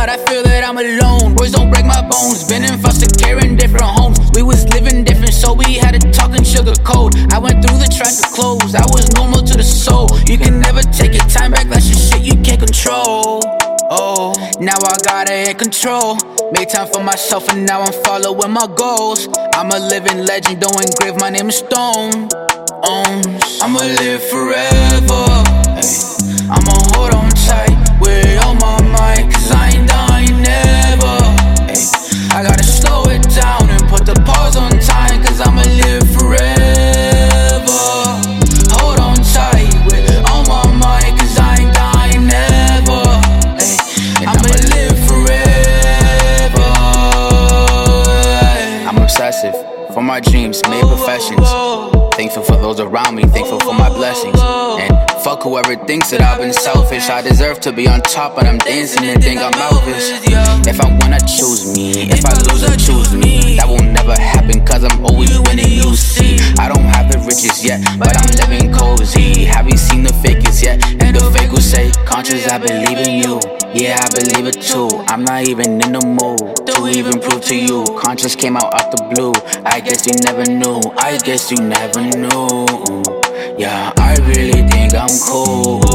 but I feel that I'm alone. Boys don't break my bones, been in foster care in different homes. We was living different, so we had to talk in sugar code. I went through the trash with clothes, I was normal to the soul. You can never take your time back, that's just shit you can't control. Oh, now I got it in control. Made time for myself and now I'm following my goals. I'm a living legend, don't engrave my name in stone. I'ma live forever, ay. I'ma hold on tight with all my might, cause I ain't dying never, ay. I gotta slow it down and put the pause on time, cause I'ma live forever. Hold on tight with all my might, cause I ain't dying never, ay. I'ma live forever, ay. I'm obsessive for my dreams, made professions. Thankful for those around me, thankful for my blessings. And fuck whoever thinks that I've been selfish. I deserve to be on top, but I'm dancing and think I'm Elvis. If I wanna choose me, if I lose, I choose me. That will never happen, cause I'm always winning, you see. I don't have the riches yet, but I'm living cozy. Have you seen the fakest yet? And the fake will say, conscious, I believe in you. Yeah, I believe it too. I'm not even in the mood to even prove to you. Conscious came out the blue. I guess you never knew. I guess you never knew. Yeah, I really think I'm cool.